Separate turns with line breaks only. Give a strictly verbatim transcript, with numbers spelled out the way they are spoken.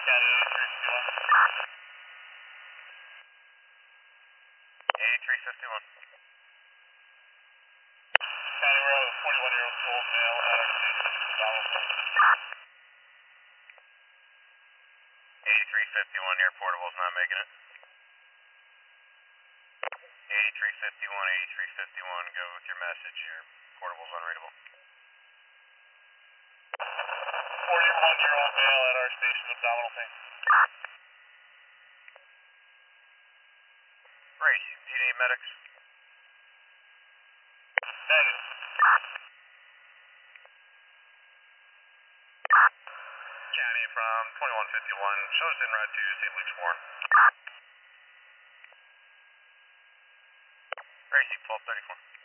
eighty-three fifty-one. County Road, forty-one-year-old old male at our station, Donaldson. eighty-three fifty-one, your portable's not making it. eighty-three fifty-one, eighty-three fifty-one, go with your message, your portable's unreadable. forty-one-year-old male at our station, Abdominal pain. Race, do you need medics? Negative. County from twenty-one fifty-one, shows en route to Saint Luke's Warren. Racing twelve thirty-four.